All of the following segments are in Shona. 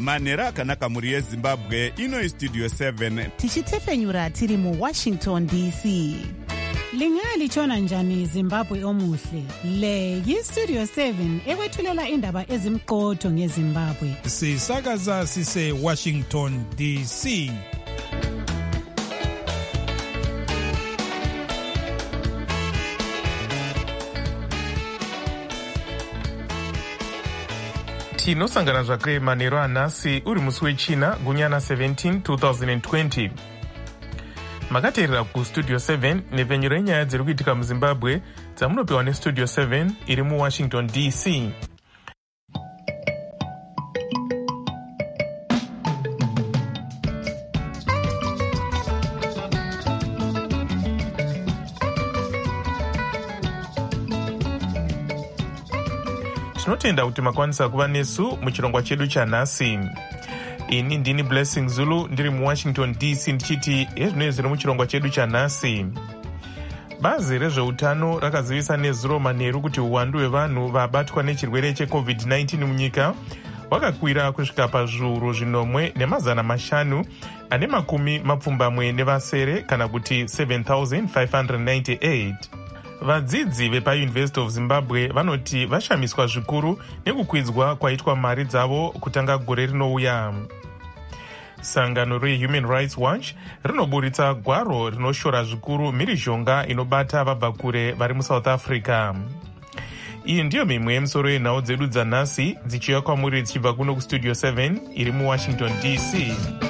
manhero akanaka mhuri yezimbabwe. Ino Studio 7 tichitefenyura tiri muWashington DC. Lingalitshona njani Zimbabwe omuhle? Le yiStudio 7 ekwethulela indaba ezimqotho ngeZimbabwe. Sisakaza sise Washington DC. Tinosangana zvakare manhero anhasi uri musi wechina gunyana 17 2020. Makateerera kuStudio 7 nepfenyuro yenyaya dziri kuitika muZimbabwe dzamunopiwa neStudio 7 iri muWashington DC. Tinotenda kuti makwanisa kuva nesu muchirongwa chedu chanhasi. Ini ndini Blessing Zulu ndiri muWashington DC ndichiti ezvino zviri muchirongwa chedu chanhasi. Bazi rezveutano rakazivisa nezuro manheru kuti uwandu hwevanhu vabatwa nechirwere cheCovid-19 munyika hwakakwira kusvika pazviuru 1,500 ane makumi mapfumbamwe nevasere kana kuti 7,598. Vadzidzi vepaUniversity of Zimbabwe vanoti vashamiswa zvikuru nekukwidzwa kwaitwa mari dzavo kutanga gore rinouya. Sangano reHuman Rights Watch rinoburitsa gwaro rinoshora zvikuru mhirizhonga inobata vabva kure vari muSouth Africa. Iyi ndiyo mimwe yemisoro yenhau dzedu dzanhasi dzichiuya kwamuri dzichibva kuno kuStudio 7 iri muWashington DC.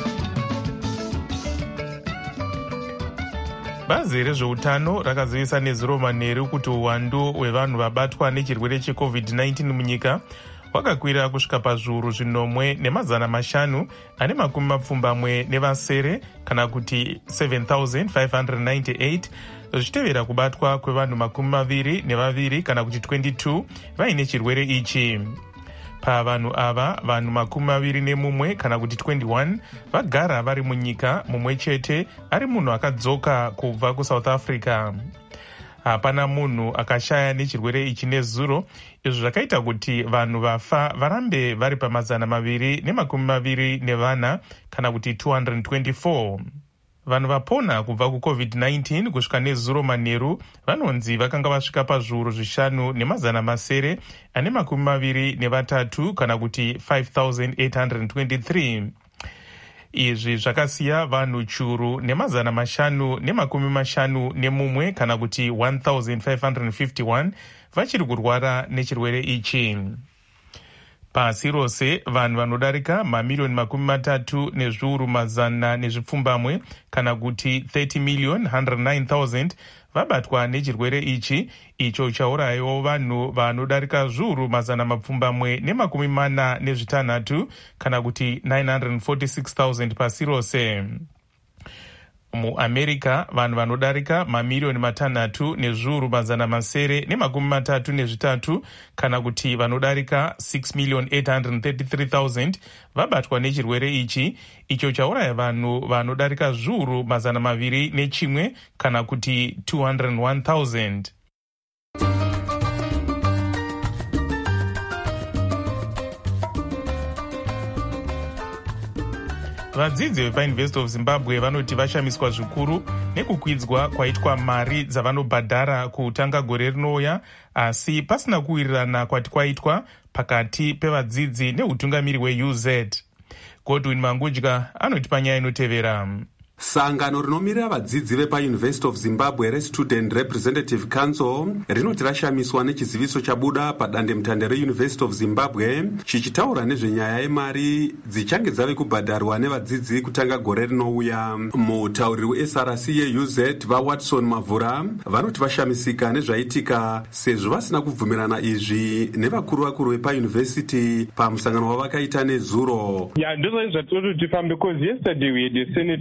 Bazi rezveutano rakazivisa nezuro manheru kuti uwandu hwevanhu vabatwa nechirwere cheCovid-19 munyika hwakakwira kusvika pazviuru 1,500 ane makumi mapfumbamwe nevasere kana kuti 7,598 zvichitevera kubatwa kwevanhu 22 kana kuti 22 vaine chirwere ichi. Pavanhu ava vanhu 21 kana kuti 21 vagara vari munyika mumwe chete ari munhu akadzoka kubva kuSouth Africa. Hapana munhu akashaya nechirwere ichi nezuro, izvo zvakaita kuti vanhu vafa varambe vari pa224 kana kuti 224. Vanhu vapona kubva kuCovid-19 kusvika nezuro manheru vanonzi vakanga vasvika pazviuru 5,900 ane 23 kana kuti 5,823. Izvi zvakasiya vanhu churu 551 kana kuti 1,551 vachiri kurwara nechirwere ichi. Pasi rose vanhu vanodarika mamiliyoni 30,000 nezvipfumbamwe kana kuti 30,109,000 vabatwa nechirwere ichi, icho chaurayiwo vanhu vanodarika zviuru 446 kana kuti 946,000 pasi rose. MuAmerica vanhu vanodarika mamiliyoni 3,733,000 kana kuti vanodarika 6,833,000 vabatwa nechirwere ichi, icho chauraya vanhu vanodarika zviuru 201 kana kuti 201,000. Vadzidzi vepaUniversity of Zimbabwe vanoti vashamiswa zvikuru nekukwidzwa kwaitwa mari dzavanobhadhara kutanga gore rinouya, asi pasina kuwirirana kwati kwaitwa pakati pevadzidzi neutungamiri hweUZ. Godwin Mangudya anoti panyaya inotevera. Sangano rinomirira vadzidzi vepaUniversity of Zimbabwe reStudent Representative Council rinoti rashamiswa nechiziviso chabuda padandemutande reUniversity of Zimbabwe chichitaura nezvenyaya yemari dzichange dzave kubhadharwa nevadzidzi kutanga gore rinouya. Mutauriri weSRC yeUZ vaWatson Mavhura vanoti vashamisika nezvaitika sezvo vasina kubvumirana izvi nevakuru vepaUniversity pamusangano wavakaita nezuro. Yeah, ndozvo zvatiri tifambe because yesterday we had a Senate meeting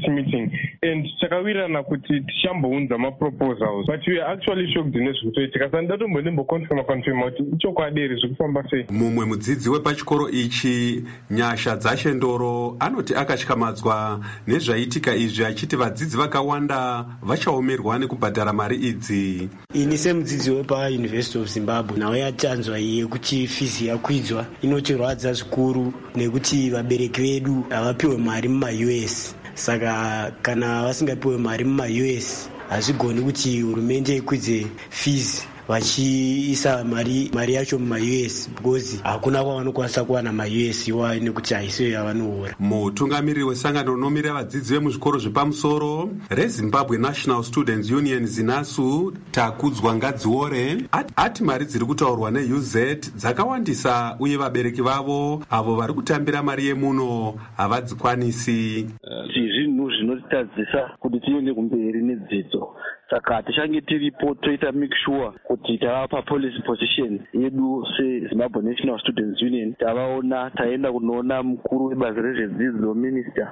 thing. And takawirirana kuti tichambounza maproposals, but we are actually shocked nezvikutoitika. Saka ndatombokonfirma kuti ichokwadi here zvekufamba sei. Mumwe mudzidzi wepachikoro ichi Nyasha Dzashendoro anoti akatyamadzwa nezvaitika izvi, achiti vadzidzi vakawanda vachaomerwa nekubhadhara mari idzi. Ini semudzidzi wepa University of Zimbabwe nawo yatanzwa yekuti fizi yakwidzwa inotirwadza zvikuru nekuti vabereki vedu havapiwe mari muma-US. Saka kana vasingapiwe mari muma-US hazvigoni kuti hurumende ikwidze fizi vachiisa mari yacho muma-US because hakuna kwavanokwanisa kuwana ma-US iwayo nekuti haisiyo yavanoora. Mutungamiriri wesangano rinomira vadzidzi vemuzvikoro zvepamusoro reZimbabwe National Students Union ZINASU Takudzwa Ngadziore ati mari dziri kutaurwa neUZ dzakawandisa uye vabereki vavo avo vari kutambira mari yemuno havadzikwanisi. Zvinhu zvinotitadzisa kuti tiende kumberi nedzidzo. Saka tichange tiripo toita make sure kuti tavapa policy position yedu seZimbabwe National Students Union, tavaona taenda kunoona mukuru webazi rezvedzidzo minister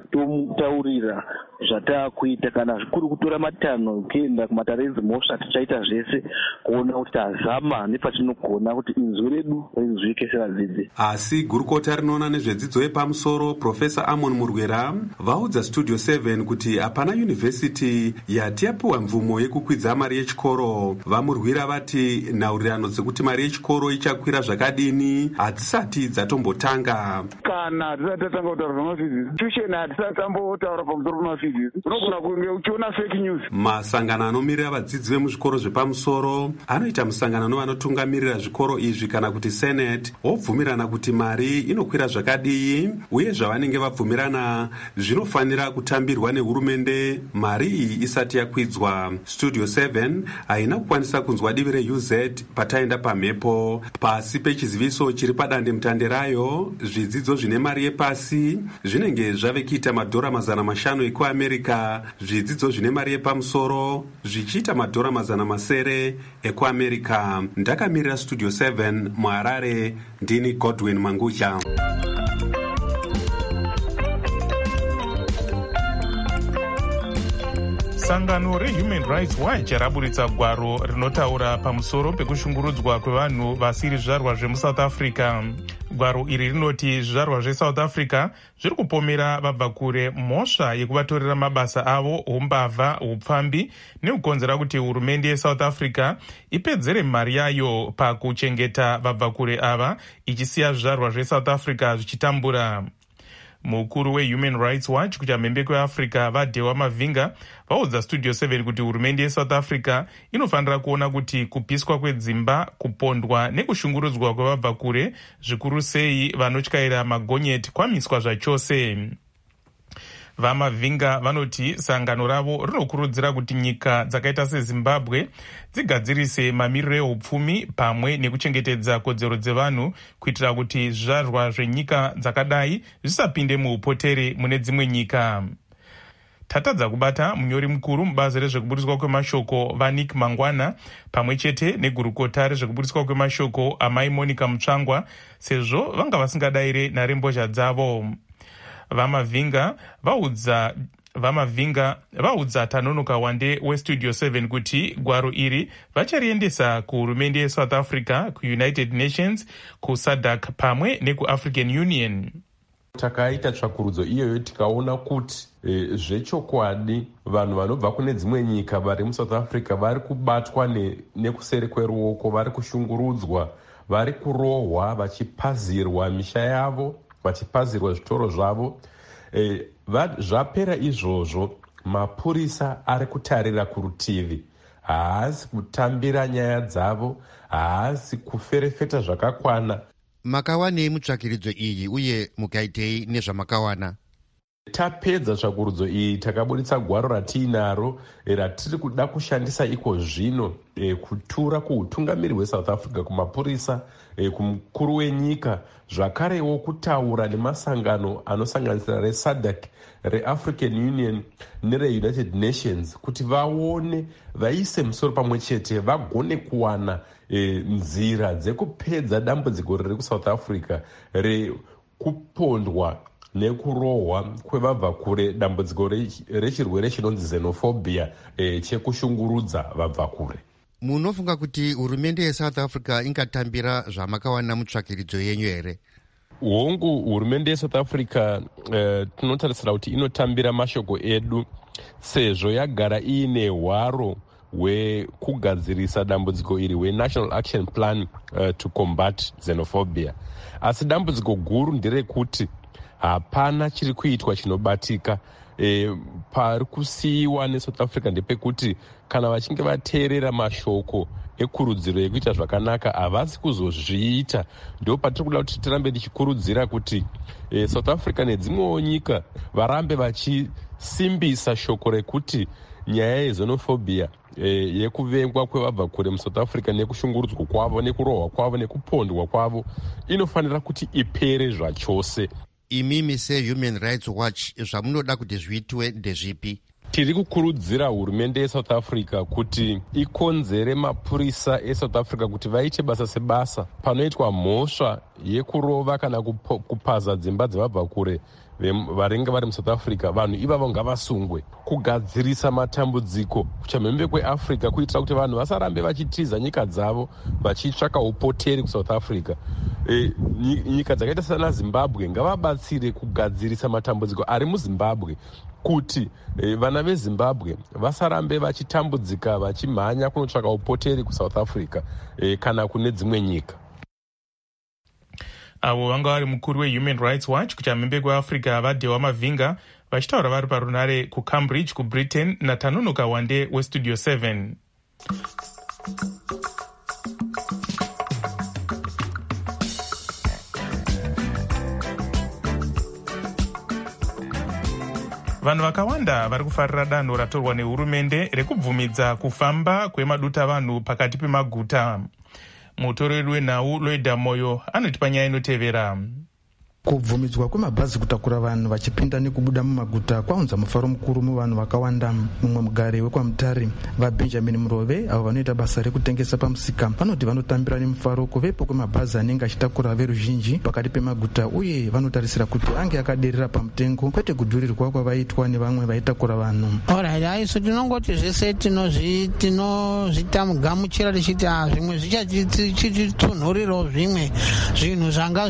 tomutaurira zvatakuita, kana zvikuru kutora matanho kuenda kumatare dzimhosva tichaita zvese kuona kuti tazama nepatinogona kuti inzwi redu rinzwike sevadzidzi. Asi gurukota rinoona nezvedzidzo yepamusoro Profesa Amon Murwera vaudza Studio 7 kuti hapana yunivhesiti yati yapiwa mvumo yekukwidza mari yechikoro. Vamurwira vati nhaurirano dzekuti mari yechikoro ichakwira zvakadini hadzisati dzatombotanga. Kana tisati tatanga kutaura pamafizisi tuition hatisati tambotaura pamusoro pamafizisi, unogona kunge uchiona fake news. Masangano anomirira vadzidzi vemuzvikoro zvepamusoro anoita musangano nevanotungamirira zvikoro izvi kana kuti Senate wobvumirana kuti mari inokwira zvakadii uye zvavanenge vabvumirana zvinofanira kutambirwa nehurumende mari iyi isati yakwidzwa. Studio 7 haina kukwanisa kunzwa divi reUZ pataenda pamhepo. Pasi pechiziviso chiri padande mutande rayo, zvidzidzo zvine mari yepasi zvinenge zvave kuita $500 ekuAmerika, zvidzidzo zvine mari yepamusoro zvichiita $900 ekuAmerika. Ndakamirira Studio 7 muHarare, ndini Godwin Mangucha. Sangano reHuman Rights Watch raburitsa gwaro rinotaura pamusoro pekushungurudzwa kwevanhu vasiri zvizvarwa zvemuSouth Africa. Gwaro iri rinoti zvizvarwa zveSouth Africa zviri kupomera vabva kure mhosva yekuvatorera mabasa avo, umbavha, upfambi nekukonzera kuti hurumende yeSouth Africa ipedzere mari yayo pakuchengeta vabva kure ava, ichisiya zvizvarwa zveSouth Africa zvichitambura. Mukuru weHuman Rights Watch kuchamhembe Africa vaDhewa Mavhinga vaudza Studio 7 kuti hurumende yeSouth Africa inofanira kuona kuti kupiswa kwedzimba, kupondwa nekushungurudzwa kwevabva kure, zvikuru sei vanotyaira magonyeti, kwamiswa zvachose. VaMavhinga vanoti sangano ravo rinokurudzira kuti nyika dzakaita seZimbabwe dzigadzirise mamiriro ehupfumi pamwe nekuchengetedza kodzero dzevanhu kuitira kuti zvizvarwa zvenyika dzakadai zvisapinde muupotere mune dzimwe nyika. Tatadza kubata munyori mukuru mubazi rezvekuburiswa kwemashoko vaNick Mangwana pamwe chete negurukota rezvekuburiswa kwemashoko amai Monica Mutsvangwa sezvo vanga vasingadayire nharembozha dzavo. VaMavhinga vaudza Tanonoka Wande weStudio 7 kuti gwaro iri vachariendesa kuhurumende yeSouth Africa, kuUnited Nations, kuSADC pamwe nekuAfrican Union. Takaita tsvakurudzo iyoyo tikaona kuti zvechokwadi vanhu vanobva kune dzimwe nyika vari muSouth Africa vari kubatwa nekuseri kweruoko, vari kushungurudzwa, vari kurohwa, vachipazirwa misha yavo, vachipazirwa zvitoro zvavo. Zvapera izvozvo, mapurisa ari kutarira kurutivi, haasi kutambira nyaya dzavo, haasi kuferefeta zvakakwana. Makawanei mutsvakiridzo iyi uye mukaitei nezvamakawana? Tapedza tsvakurudzo iyi, takaburitsa gwaro ratiinaro ratiri kuda kushandisa iko zvino kutura kuutungamiri hweSouth Africa, kumapurisa, kumukuru wenyika, zvakarewo kutaura nemasangano anosanganisira reSADC, reAfrican Union nereUnited Nations kuti vaone, vaise musoro pamwe chete, vagone kuwana nzira dzekupedza dambudziko riri kuSouth Africa rekupondwa nekurohwa kwevabva kure, dambudziko rechirwere chinonzi xenophobia, chekushungurudza vabva kure. Munofunga kuti hurumende yeSouth Africa ingatambira zvamakawana mutsvakiridzo yenyu here? Hongu, hurumende yeSouth Africa tinotarisira kuti inotambira mashoko edu, sezvo yagara iine hwaro hwekugadzirisa dambudziko iri hweNational Action Plan to Combat Xenophobia. Asi dambudziko guru nderekuti hapana chiri kuitwa chinobatika. Pari kusiyiwa neSouth Africa ndepekuti kana vachinge vateerera mashoko ekurudziro yekuita zvakanaka havasi kuzozviita. Ndo patiri kuda kuti tirambe tichikurudzira kuti South Africa nedzimwewo nyika varambe vachisimbisa shoko rekuti nyaya yexenophobia, yekuvengwa kwevabva kure muSouth Africa, nekushungurudzwa kwavo, nekurohwa kwavo, nekupondwa kwavo inofanira kuti ipere zvachose. Imimi seHuman Rights Watch zvamunoda kuti zviitwe ndezvipi? Tiri kukurudzira hurumende yeSouth Africa kuti ikonzere mapurisa eSouth Africa kuti vaite basa sebasa panoitwa mhosva yekurova kana kupaza dzimba dzevabva kure varenga vari muSouth Africa. Vanhu ivavo ngavasungwe, kugadzirisa matambudziko kuchamhembe kweAfrica, kuitira kuti vanhu vasarambe vachitiza nyika dzavo vachitsvaka upoteri kuSouth Africa. Nyika dzakaita sana Zimbabwe ngavabatsire kugadzirisa matambudziko ari muZimbabwe, kuti vana veZimbabwe vasarambe vachitambudzika vachimhanya kunotsvaka upoteri kuSouth Africa kana kune dzimwe nyika. Avo vanga vari mukuru weHuman Rights Watch kuchamhembe kweAfrica vaDhewa Mavhinga vachitaura vari parunare kuCambridge kuBritain naTanunuka Wande weStudio 7. Vanhu vakawanda vari kufarira danho ratorwa nehurumende rekubvumidza kufamba kwemaduta vanhu pakati pemaguta. Mutoreri wenhau Loida Moyo anotipa nyaya inotevera. Kubvumidzwa kwemabhazi kutakura vanhu vachipinda nekubuda mumaguta kwaunza mufaro mukuru muvanhu vakawanda. Mumwe mugari wekwaMutare vaBenjamin Murove avo vanoita basa rekutengesa pamusika vanoti vanotambira nemufaro kuvepo kwemabhazi anenge achitakura veruzhinji pakati pemaguta, uye vanotarisira kuti ange akaderera pamutengo kwete kudhurirwa kwavaitwa nevamwe vaitakura vanhu. Aisu tinongoti zvese tinozvitamugamuchira tichiti zvimwe zvichatitunhurirawo zvimwe zvinhu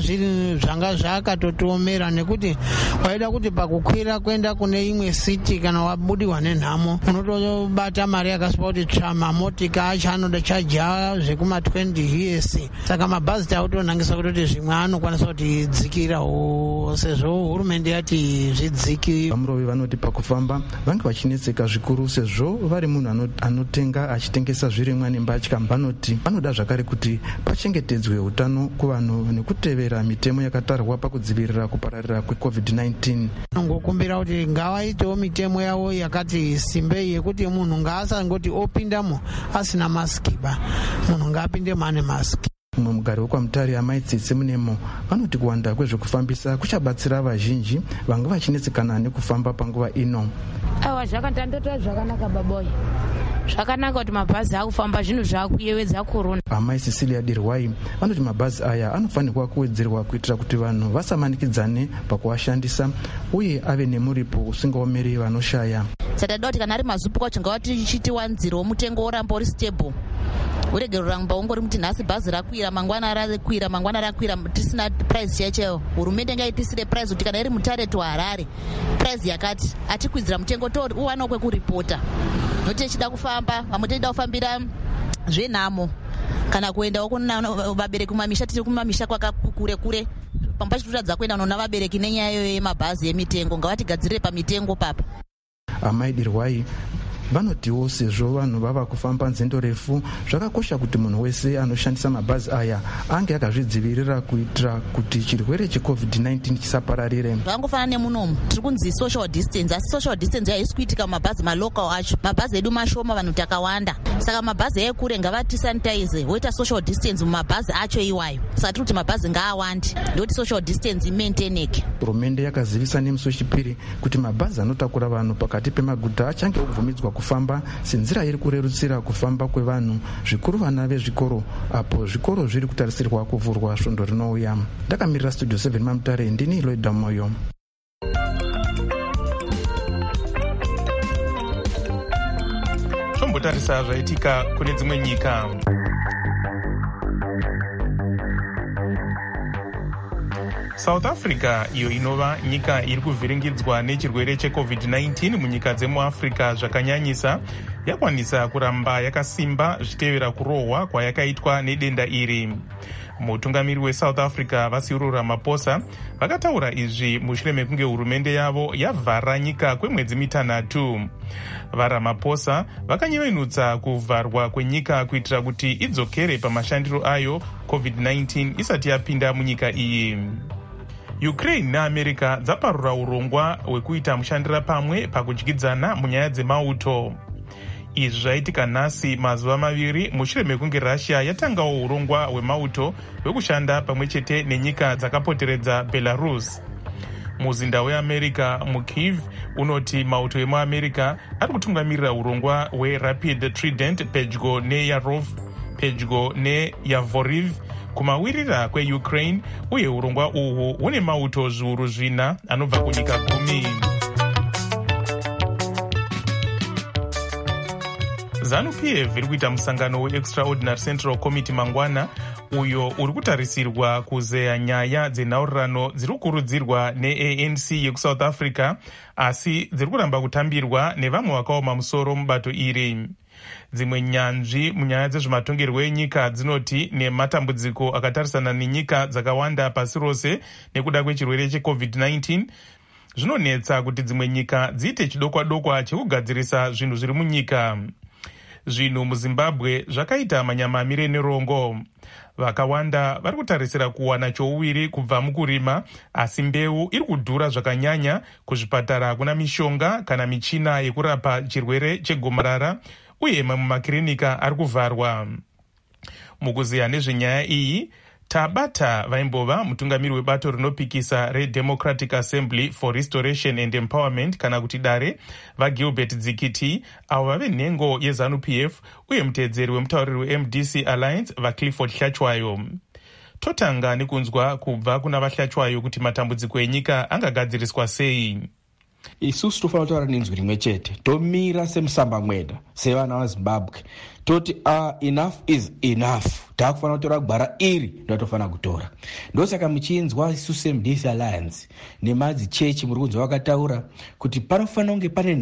zvanga akatotiomera, nekuti waida kuti pakukwira kwenda kune imwe siti kana wabudiwa nenhamo unotobata mari yakasipa kuti tsvama motika acho anoda chaja zvekuma 20 years. Saka mabhazi tautonangisa kutoti zvimwe anokwanisa kuti dzikirawo, sezvo hurumende yati zvidziki. Vamurove vanoti pakufamba vange vachinetseka zvikuru, sezvo vari munhu anotenga achitengesa zvirimwa nembatya. Vanoti vanoda zvakare kuti pachengetedzwe utano kuvanhu nekutevera mitemo yakatarwa pakudzivirira kupararira kweCovid-19. Ngokumbira kuti ngavaitewo mitemo yavo yakati simbei yekuti munhu ngaasangoti opindamo asina masiki, munhu ngaapindemo ane masiki. Mumwe mugari wekwaMutare Amai Tsitsi Munemo vanoti kuwanda kwezvekufambisa kuchabatsira vazhinji vanga vachinetsekana nekufamba panguva ino. Zvakandandotora zvakanaka baboy, zvakanaka kuti mabhazi akufamba zvinhu zvakuyevedza korona. Amai Cecilia Dirwai vanoti mabhazi aya anofanirwa kuwedzerwa kuitira kuti vanhu vasamanikidzane pakuashandisa uye ave nemuripo usingaomeri vanoshaya. Saka kuti kana ari mazupu kwacho ngavatichitiwanzirewo mutengo oramba uri stable, urege ruramba ungori muti nhasi bhazi rakwira mangwana rakwira tisina price chaicho. Hurumende ngaitisire price kuti kana iri Mutare to Harare price yakati atikwidzira mutengo to uwana kwekuripota, nokuti tichida kufamba vamwe toida kufambira zvenhamo kana kuendawo kuna vabereki kumamisha, tiri kumamisha kwakakure kure pambachitotadza kuenda nona vabereki nenyaya yemabhazi emitengo. Ngavatigadzirire pamitengo papa. Amai Dirwai vanotiwo sezvo vanhu vava kufamba nzendo refu, zvakakosha kuti munhu wese anoshandisa mabhazi aya ange akazvidzivirira kuitira kuti chirwere cheCovid-19 chisapararire. Zvangofana nemunomu tiri kunzi social distance, asi social distance haisi kuitika mabhazi malocal acho. Mabhazi edu mashoma, vanhu takawanda, saka mabhazi ekure ngavati sanitize woita social distance mumabhazi acho iwayo. Saka tiri kuti mabhazi ngaawande ndokuti social distance imaintaineke. Hurumende yakazivisa nemusi wechipiri kuti mabhazi anotakura vanhu pakati pemaguta achange obvumidzwa kufamba senzira iri kurerutsira kufamba kwevanhu, zvikuru vana vezvikoro, apo zvikoro zviri kutarisirwa kuvhurwa svondo rinouya. Ndakamirira Studio 7 maMutare, ndini Loida Moyo. totarisa zvaitika kune dzimwe nyika. South Africa, iyo inova nyika iri kuvhiringidzwa nechirwere cheCovid-19 munyika dzemuAfrica zvakanyanyisa, yakwanisa kuramba yakasimba zvitevera kurohwa kwayakaitwa nedenda iri. Mutungamiri weSouth Africa Cyril Ramaphosa vakataura izvi mushure mekunge hurumende yavo yavhara nyika kwemwedzi mitanhatu. VaRamaphosa vakanyevenutsa kuvharwa kwenyika kuitira kuti idzokere pamashandiro ayo COVID-19 isati yapinda munyika iyi. Ukraine neAmerica dzaparura urongwa hwekuita mushandira pamwe pakudyidzana munyaya dzemauto. Izvi zvaitika nhasi mazuva maviri mushure mekunge Russia yatangawo urongwa hwemauto hwekushanda pamwe chete nenyika dzakapoteredza Belarus. Muzinda weAmerica muKyiv unoti mauto emuAmerica ari kutungamirira urongwa hweRapid Trident pedyo neYarov pedyo neYavoriv kumawirira kweUkraine, uye urongwa uhwu hune mauto zviuru 4 anobva kunyika 10. ZANU-PF iri kuita musangano weExtraordinary Central Committee mangwana, uyo uri kutarisirwa kuzeya nyaya dzenhaurirano dziri kukurudzirwa neANC yekuSouth Africa, asi dziri kuramba kutambirwa nevamwe vakaoma musoro mubato iri. Dzimwe nyanzvi munyaya dzezvematongerwo enyika dzinoti nematambudziko akatarisana nenyika dzakawanda pasi rose nekuda kwechirwere cheCovid-19, zvinonetsa kuti dzimwe nyika dziite chidokwa-dokwa chekugadzirisa zvinhu zviri munyika. Zvinhu muZimbabwe zvakaita manyamamire nerongo. Vakawanda vari kutarisira kuwana chouviri kubva mukurima, asi mbeu iri kudhura zvakanyanya, kuzvipatara hakuna mishonga kana michina yekurapa chirwere chegomarara, uye mamwe makirinika ari kuvharwa. Mukuziya nezvenyaya iyi, tabata vaimbova mutungamiri webato rinopikisa reDemocratic Assembly for Restoration and Empowerment kana kuti DARE, vaGilbert Dzikiti, avo vave nhengo yeZANU-PF, uye muteedzeri wemutauriri weMDC Alliance vaClifford Hlachwayo. Totanga nekunzwa kubva kuna vaHlachwayo kuti matambudziko enyika angagadziriswa sei. Isusu tofanira kutaura nenzwi rimwe chete, tomira semusamba mweda sevana vaZimbabwe, toti enough is enough. Taakufanira kutora gwara iri ndotofanira kutora. Ndosaka muchinzwa isusu seMDC Alliance nemadzichechi muri kunzwa vakataura kuti panofanira kunge pane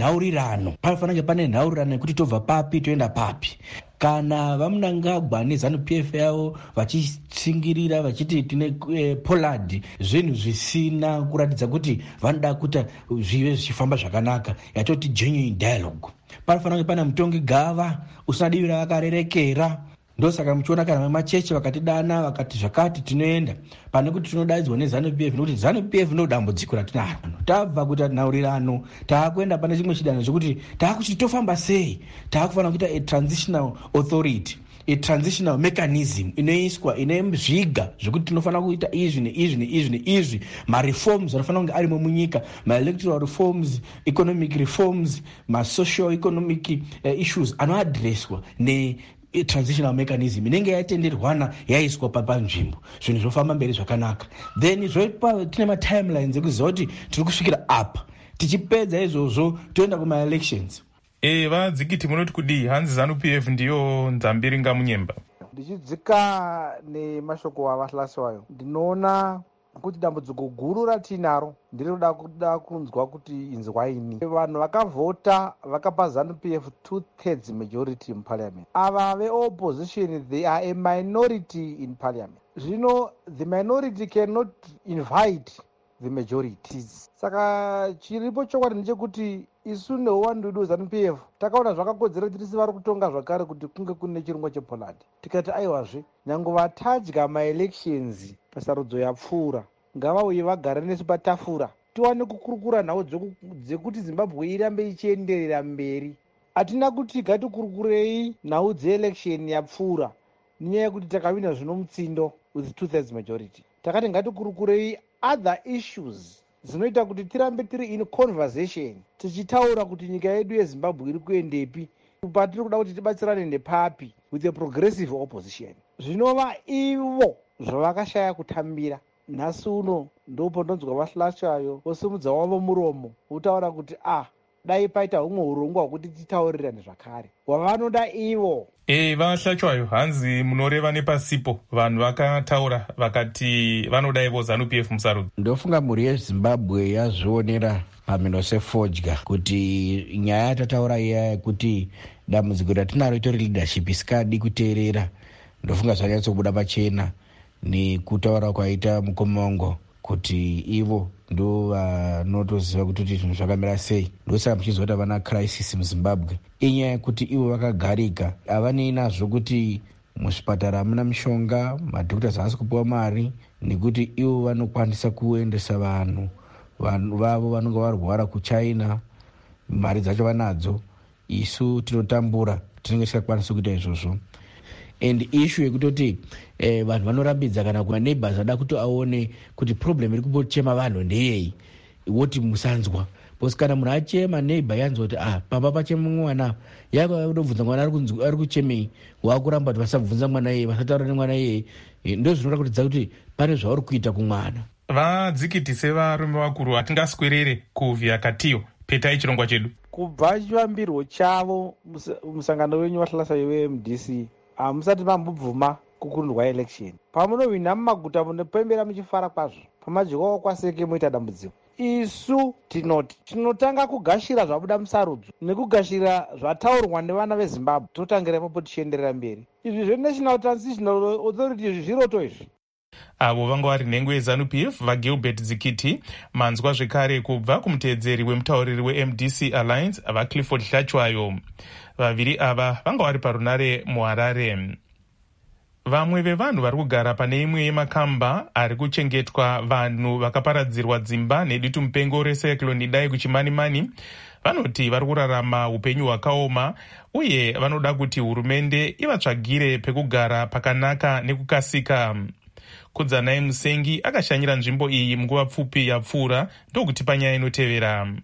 nhaurirano yekuti tobva papi toenda papi. Kana vamunangagwa neZANU-PF yavo vachitsingirira vachiti tine Pollard, zvinhu zvisina kuratidza kuti vanoda kuita zvive zvichifamba zvakanaka, yatoti genuine dialogue. Panofanira kunge pana mutongi gava usina divira vakarerekera. Ndosaka muchiona kana vemachechi vakatidana vakati zvakati tinoenda, pane kuti tinodaidzwa neZANU-PF, nokuti ZANU-PF ndodambudziko ratinaro. Tabva kuita nhaurirano, taakuenda pane chimwe chidanho chekuti taakuti tofamba sei. Taakufanira kuita a transitional authority, a transitional mechanism inoiswa ine zviga zvekuti tinofanira kuita izvi neizvi. Mareforms anofanira kunge arimo munyika, maelectoral reforms, economic reforms, masocial economic issues anoadreswa transitional mechanism inenge yatenderwana yaiswa panzvimbo, zvinhu zvofamba mberi zvakanaka. Then tine matimelines ekuziva kuti tiri kusvikira apa, tichipedza izvozvo toenda kumaelections. Vadzikiti munoti kudii? Hanzi ZANU-PF ndiyo nzambiringa munyemba. Ndichidzika nemashoko avaHlachwayo, ndinoona kuti dambudziko guru ratinaro ndinoda kuda kunzwa kuti inzwaini. Vanhu vakavhota vakapa ZANU-PF 2/3 majority muparliament. Ava veopposition they are a minority in parliament. Zvino the minority cannot invite the majorities. Saka chiripo chokwadi ndechekuti isu neuwandu wedu weZANU-PF takaona zvakakodzera kuti tisi vari kutonga zvakare kuti kunge kune chirongwa chePollard. Tikati aiwazve nyange vatadya maelections pasarudzo yapfuura, ngavauye vagare nesu patafura tiwane kukurukura nhau dzekuti Zimbabwe irambe ichienderera mberi. Hatina kuti gatikurukurei nhau dzeelection yapfuura nenyaya yekuti takawina zvino mutsindo with 2/3 majority. Takati ngatikurukurei other issues dzinoita kuti tirambe tiri in conversation tichitaura kuti nyika yedu yeZimbabwe iri kuendepi, patiri kuda kuti tibatsirane nepapi with a progressive opposition. Zvinova ivo zvavakashaya kutambira. Nhasi uno ndopo ndonzwa vaHlachwayo vosimudza wavo muromo votaura kuti dai paita humwe urongwa hwekuti titaurirane zvakare hwavanoda ivo. Vahlachwayo, hanzi munoreva nepasipo vanhu vakataura vakati vanoda ivo ZANU-PF musarudzo. Ndofunga mhuri yeZimbabwe yazvionera pamhino sefodya kuti nyaya yatataura iya yekuti dambudziko ratinaro itori leadership isikadi kuteerera, ndofunga zvanyatsobuda pachena nekutaura kwaita mukomongo kuti ivo ndo vanotoziva kuti zvinhu zvakamira sei. Ndosaka muchizota vana crisis muZimbabwe inyaya yekuti ivo vakagarika, havanei nazvo kuti muzvipatara hamuna mishonga, madhokuta haasi kupiwa mari, nekuti ivo vanokwanisa kuendesa vanhu vavo vanonga varwara kuChina, mari dzacho vanadzo. Isu tinotambura, tinenge tisikakwanisi kuita izvozvo. And issue yekutoti vanhu vanorambidza kana kuma neighbors ada kuti aone kuti problem iri kumbochema vanhu ndeyei, woti musanzwa. Because kana munhu achema neighbor yanzwa kuti pamba pachema mwana, yava unobvunza mwana ari kuchemei, wakuramba kuti vasabvunza mwana yeye, vasataura nemwana yeye, ndo zvinoratidza kuti pane zvauri kuita kumwana. Vadzikiti sevarume vakuru hatingaswerere kuvhiya katiyo, petai chirongwa chedu. Kubva chivambirwo chavo musangano wenyu wahlasa weMDC musati mambobvuma kukundwa election, pamunowina mumaguta munopembera muchifara kwazvo, pamajikwa kwaseke moita dambudziko. Isu tinoti tinotanga kugashira zvabuda musarudzo nekugashira zvataurwa nevana veZimbabwe, totangira ipapo tichienderera mberi. Izvi zveNational Transitional Authority izvi zviroto izvi. Avo vanga vari nhengo yeZANU-PF vaGilbert Dzikiti, manzwa zvekare kubva kumuteedzeri wemutauriri weMDC Alliance vaClifford Hlachwayo. Vaviri ava vanga vari parunare muHarare. Vamwe vevanhu vari kugara pane imwe yemakamba ari kuchengetwa vanhu vakaparadzirwa dzimba nedutu mupengo recyclone Idai kuChimanimani vanoti vari kurarama upenyu hwakaoma uye vanoda kuti hurumende ivatsvagire pekugara pakanaka nekukasika. Kudzanai Musengi akashanyira nzvimbo iyi munguva pfupi yapfuura ndokuti panyaya inotevera.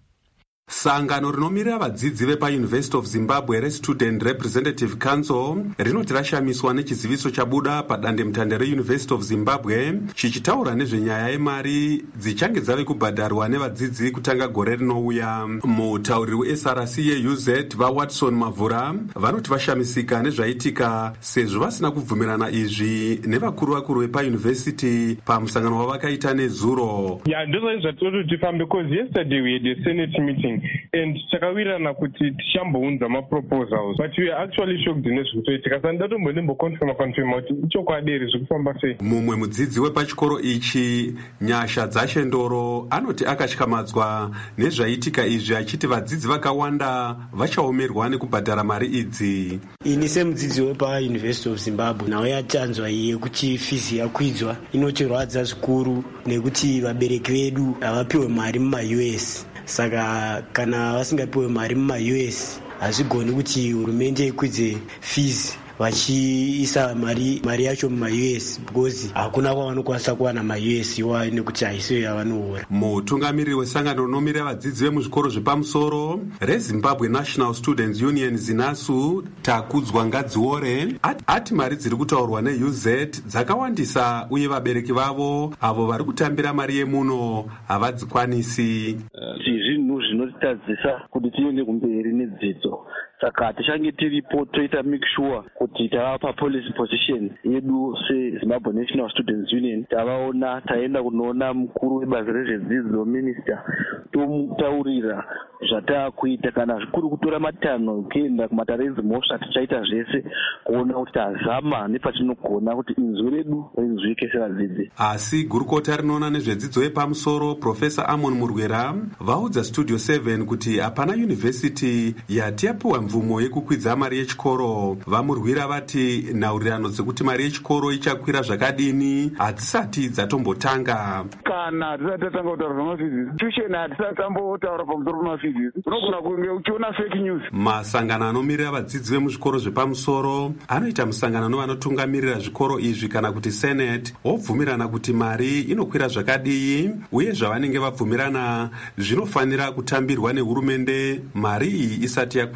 Sangano rinomirira vadzidzi vepaUniversity of Zimbabwe reStudent Representative Council rinoti rashamiswa nechiziviso chabuda padandemutande reUniversity of Zimbabwe chichitaura nezvenyaya yemari dzichange dzave kubhadharwa nevadzidzi kutanga gore rinouya. Mutauriri weSRC yeUZ vaWatson Mavhura vanoti vashamisika nezvaitika sezvo vasina kubvumirana izvi nevakuru vepaUniversity pamusangano wavakaita nezuro. Ndizvo zvatoti tifambe because yesterday we had a Senate meeting and takawirirana kuti tichambounza maproposals, but we are actually shocked nezvikutoitika. Saka ndatombonembokonfirma kuti ichokwadi zvekufamba sei. Mumwe mudzidzi wepachikoro ichi Nyasha Dzashendoro anoti akatyamadzwa nezvaitika izvi, achiti vadzidzi vakawanda vachaomerwa nekubhadhara mari idzi. Ini semudzidzi wepaUniversity of Zimbabwe nawo yatanzwa yekuti fizi yakwidzwa inotirwadza zvikuru nekuti vabereki vedu havapiwe mari mumaUS. Saka kana vasingapiwe mari mumaUS hazvigoni kuti hurumende ikwidze fees vachiisa mari yacho mumaUS because hakuna kwavanokwanisa kuwana maUS iwa nekuti haisiyo yavanoora. Mutungamiriri wesangano rinomiririra vadzidzi vemuzvikoro zvepamusoro reZimbabwe National Students Union ZINASU Takudzwa Ngadziore ati mari dziri kutaurwa neUZ dzakawandisa uye vabereki vavo avo vari kutambira mari yemuno havadzikwanisi. Zvinhu zvinotitadzisa kuti tiende kumberi nedzidzo, saka tichange tiripo toita make sure kuti tavapa policy position yedu seZimbabwe National Students Union, tavaona taenda kunoona mukuru webazi rezvedzidzo minister tomutaurira zvatakuita, kana zvikuru kutora matanho kuenda kumatare mhosva tichaita zvese kuona kuti tazama nepatinogona kuti inzwi redu rinzwike sevadzidzi. Asi gurukota rinoona nezvedzidzo yepamusoro Profesa Amon Murwera vaudza Studio 7 kuti hapana yunivhesiti yati yapiwa mvumo yekukwidza mari yechikoro. Vamurwira vati nhaurirano dzekuti mari yechikoro ichakwira zvakadini hadzisati dzatombotanga. Kana tisati tatanga kutaura zvamafizisi tuition hatisati tambotaura pamusoro pemafizisi, unogona kunge uchiona fake news. Masangano anomirira vadzidzi vemuzvikoro zvepamusoro anoita musangano nevanotungamirira zvikoro izvi kana kuti Senate wobvumirana kuti mari inokwira zvakadii uye zvavanenge vabvumirana zvinofanira kutambirwa nehurumende mari iyi isati yakwidzwa.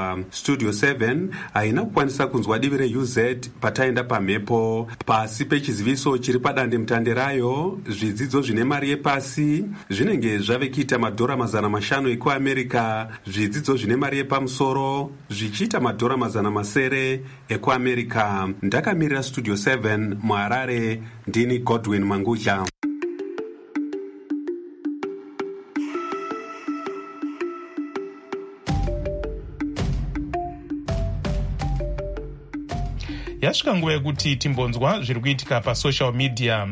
kudzidziswa. Studio 7 haina kukwanisa kunzwa divi reUZ pataenda pamhepo. Pasi pechiziviso chiri padandemutande rayo, zvidzidzo zvine mari yepasi zvinenge zvave kuita $500 ekuamerica, zvidzidzo zvine mari yepamusoro zvichiita $900 ekuamerica. Ndakamirira Studio 7 muHarare, ndini Godwin Mangudya. Yasvika nguva yekuti timbonzwa zviri kuitika pasocial media.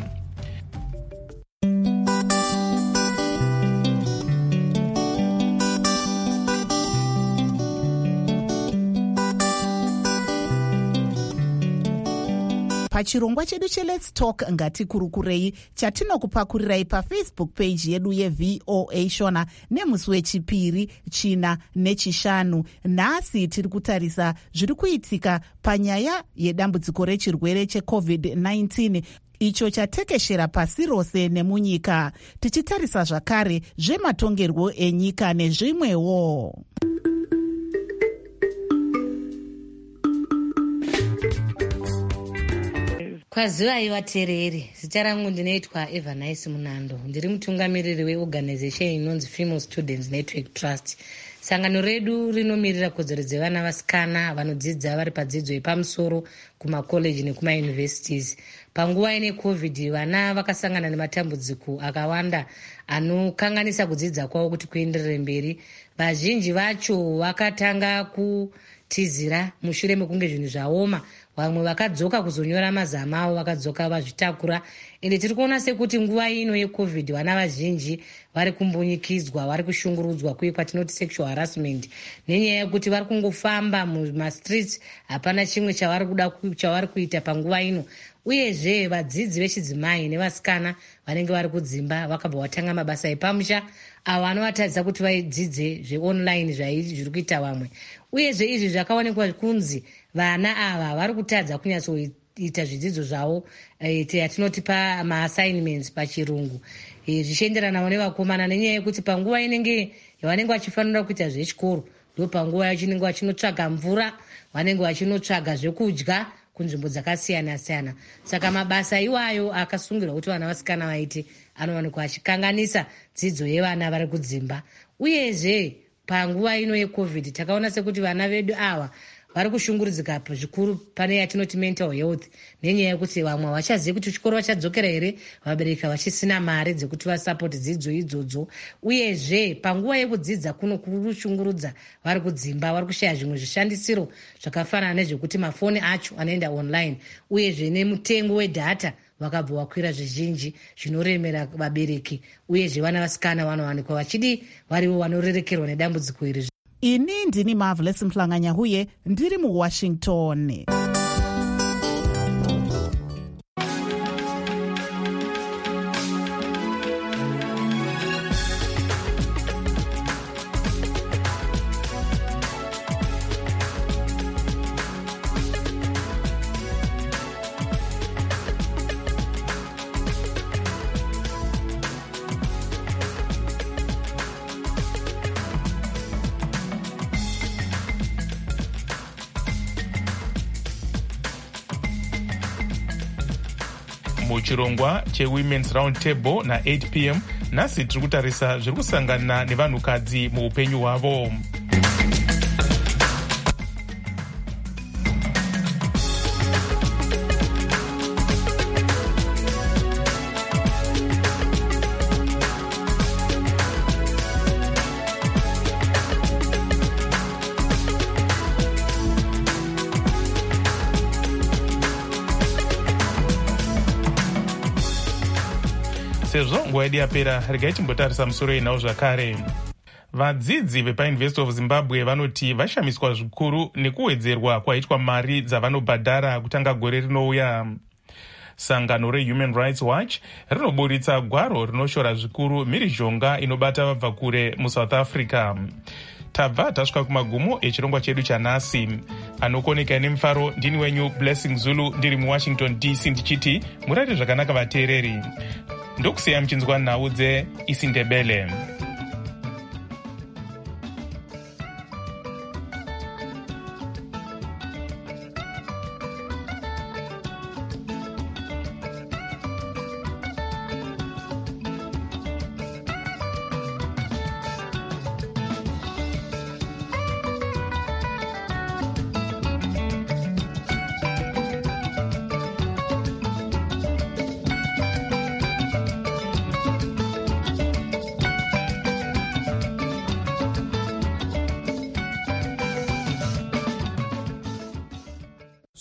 pachirongwa chedu cheLet's Talk ngatikurukurei chatinokupakurirai pafacebook page yedu yeVOA Shona nemusi wechipiri, china nechishanu. Nhasi tiri kutarisa zviri kuitika panyaya yedambudziko rechirwere cheCovid-19 icho chatekeshera pasi rose nemunyika, tichitarisa zvakare zvematongerwo enyika nezvimwewo. Kwazivai vateereri, zita rangu ndinoitwa Evanice Munando, ndiri mutungamiriri weorganization inonzi Female Students Network Trust. Sangano redu rinomirira kodzero dzevana vasikana vanodzidza vari padzidzo yepamusoro kumakoleji nekumauniversities. Panguva ine COVID, vana vakasangana nematambudziko akawanda anokanganisa kudzidza kwavo kuti kuenderere mberi. Vazhinji vacho vakatanga kutizira mushure mekunge zvinhu zvaoma. Vamwe vakadzoka kuzonyora mazama avo, vakadzoka vazvitakura. Ende tiri kuona sekuti nguva ino yeCovid vana vazhinji vari kumbunyikidzwa, vari kushungurudzwa, kuye kwatinoti sexual harassment, nenyaya yekuti vari kungofamba mumastreets, hapana chimwe chavari kuita panguva ino. Uyezve vadzidzi vechidzimai nevasikana vanenge vari kudzimba vakabva vatanga mabasa epamusha avo anovatadzisa kuti vaidzidze zveonline zviri kuita vamwe. Uyezve izvi zvakaonekwa kunzi vana ava vari kutadza kunyatsoita zvidzidzo zvavo yatinoti pamaassignments pachirungu, zvichienderanawo nevakomana, nenyaya yekuti panguva inenge yavanenge vachifanira kuita zvechikoro ndo panguva yacho inenge vachinotsvaga mvura, vanenge vachinotsvaga zvekudya kunzvimbo dzakasiyana-siyana. Saka mabasa iwayo akasungirwa kuti vana vasikana vaite anowanikwa achikanganisa dzidzo yevana vari kudzimba. Uyezve panguva ino yeCovid takaona sekuti vana vedu ava vari kushungurudzika zvikuru pane yatinoti mental health, nenyaya yekuti vamwe havachazivi kuti chikoro vachadzokera here, vabereki vachisina mari dzekuti vasapoti dzidzo idzodzo. Uyezve panguva yekudzidza kuno kurushungurudza vari kudzimba, vari kushaya zvimwe zvishandisiro zvakafanana nezvekuti mafoni acho anoenda online. Uyezve nemutengo wedhata vakabva wakwira zvizhinji zvinoremera vabereki. Uyezve vana vasikana vanowanikwa vachidi varivo vanorerekerwa nedambudziko iri. Ini ndini Marvelous Mhlanganya-Huye, ndiri muWashington. muchirongwa cheWomen's Round Table na8 p.m. nhasi tiri kutarisa zviri kusangana nevanhukadzi muupenyu hwavo. Sezvo nguva yedu yapera, regai timbotarisa musoro yenhau zvakare. Vadzidzi vepaUniversity of Zimbabwe vanoti vashamiswa zvikuru nekuwedzerwa kwaitwa mari dzavanobhadhara kutanga gore rinouya. Sangano reHuman Rights Watch rinoburitsa gwaro rinoshora zvikuru mhirizhonga inobata vabva kure muSouth Africa. Tabva tasvika kumagumo echirongwa chedu chanhasi. Anokoneka nemufaro ndini wenyu Blessing Zulu, ndiri muWashington DC, ndichiti murate zvakanaka vateereri. Ndokusiya mchinzwa nhau dzeIsindebele.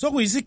so kuyisiga